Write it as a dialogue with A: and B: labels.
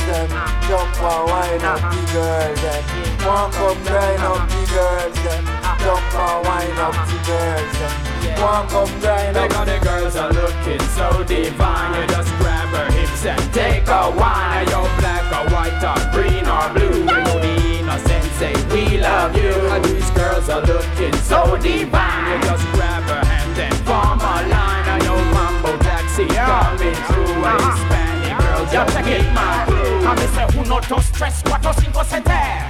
A: them. Jump and wine up the girls them. Walk up, grind up the girls them. Jump and wine up the girls them. Walk up, grind up.
B: Because the girls are looking so divine. You just grab her hips and take a wine. You're black or white or green or blue. You know the innocent say we love you. And these girls are looking so divine. You just grab her hand and form a line. And your mambo taxi coming through. And Hispanic girls, you check it my crew.
C: A me say who not to stress, what to 5 7.